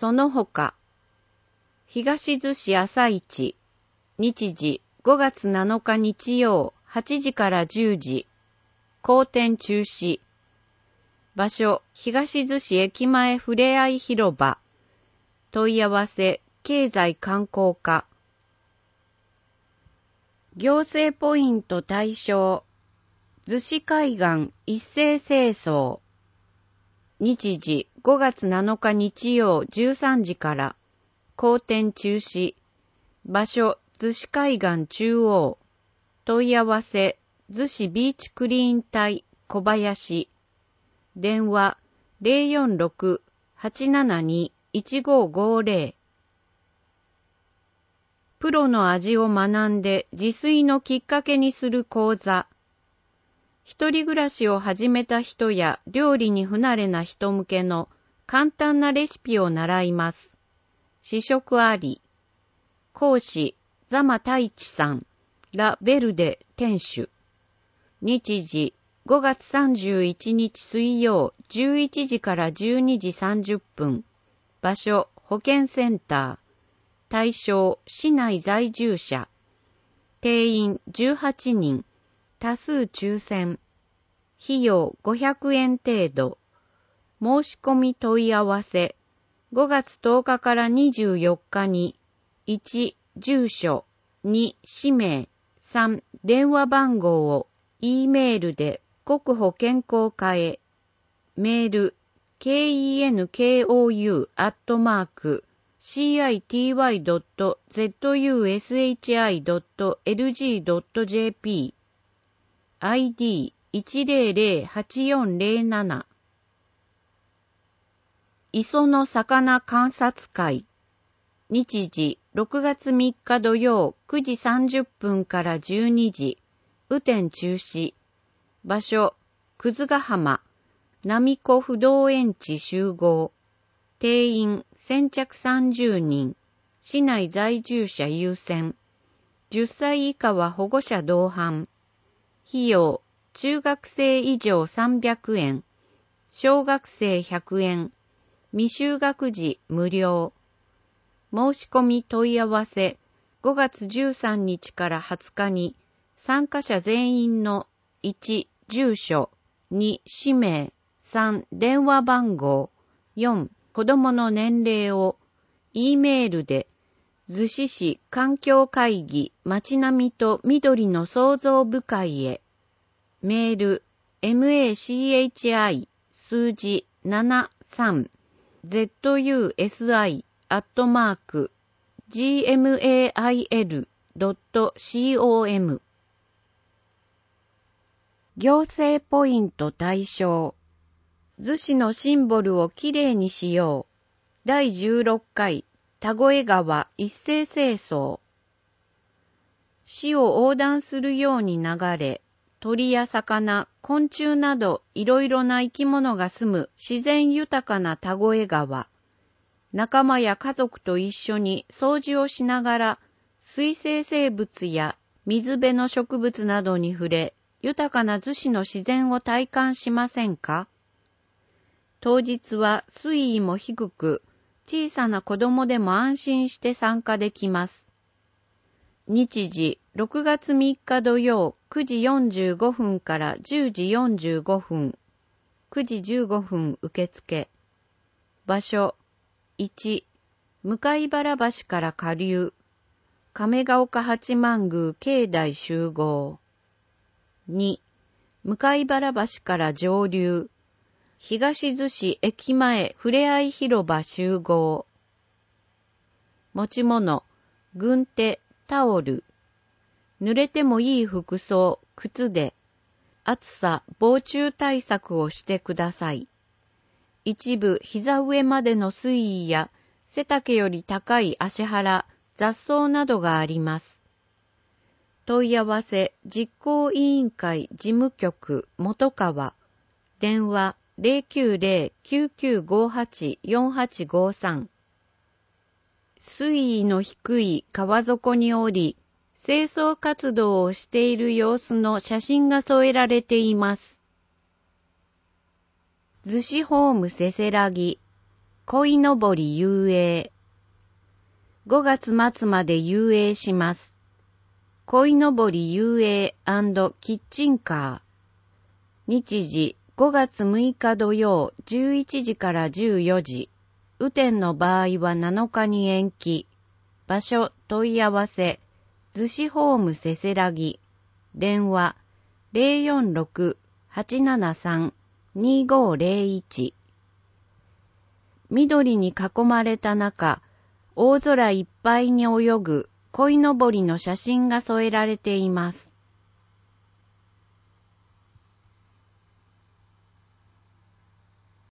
その他、東逗子朝市、日時5月7日日曜8時から10時、後店中止。場所、東逗子駅前ふれあい広場。問い合わせ、経済観光課。行政ポイント対象。逗子海岸一斉清掃。日時5月7日日曜13時から。後店中止。場所、逗子海岸中央。問い合わせ、逗子ビーチクリーン隊小林。電話 046-872-1550。プロの味を学んで自炊のきっかけにする講座。一人暮らしを始めた人や料理に不慣れな人向けの簡単なレシピを習います。試食あり。講師、座間太一さん、ラ・ベルデ店主。日時、5月31日水曜11時から12時30分。場所、保健センター。対象、市内在住者。定員18人。多数抽選。費用500円程度。申し込み問い合わせ。5月10日から24日に、1、住所、2、氏名、3、電話番号を、E メールで国保健康課へ。メール、kenkou@city.zushi.lg.jp ID 1008407磯の魚観察会。日時6月3日土曜9時30分から12時。雨天中止。場所、葛ヶ浜。並子不動園地集合。定員先着30人。市内在住者優先。10歳以下は保護者同伴。費用、中学生以上300円。小学生100円。未就学児無料。申し込み問い合わせ5月13日から20日に参加者全員の1、住所、2、氏名、3、電話番号、4、子供の年齢を E メールで逗子市環境会議街並みと緑の創造部会へ。メール machi 数字73 zusi@gmail.com 行政ポイント対象。逗子のシンボルをきれいにしよう。第16回田越川一斉清掃。市を横断するように流れ、鳥や魚、昆虫などいろいろな生き物が住む自然豊かな田越川。仲間や家族と一緒に掃除をしながら、水生生物や水辺の植物などに触れ、豊かな逗子の自然を体感しませんか？当日は水位も低く、小さな子供でも安心して参加できます。日時6月3日土曜9時45分から10時45分、9時15分受付。場所、1、向原橋から下流、亀岡八幡宮境内集合。2、向原橋から上流、東逗子駅前ふれあい広場集合。持ち物、軍手、タオル。濡れてもいい服装、靴で、暑さ防虫対策をしてください。一部膝上までの水位や背丈より高い芦原、雑草などがあります。問い合わせ実行委員会事務局元川。電話090-9958-4853。水位の低い川底におり、清掃活動をしている様子の写真が添えられています。逗子ホームせせらぎ。 鯉のぼり遊泳。5月末まで遊泳します。鯉のぼり遊泳&キッチンカー。日時5月6日土曜11時から14時。雨天の場合は7日に延期。場所問い合わせ。逗子ホームせせらぎ。電話 046-873-2501。緑に囲まれた中、大空いっぱいに泳ぐ鯉のぼりの写真が添えられています。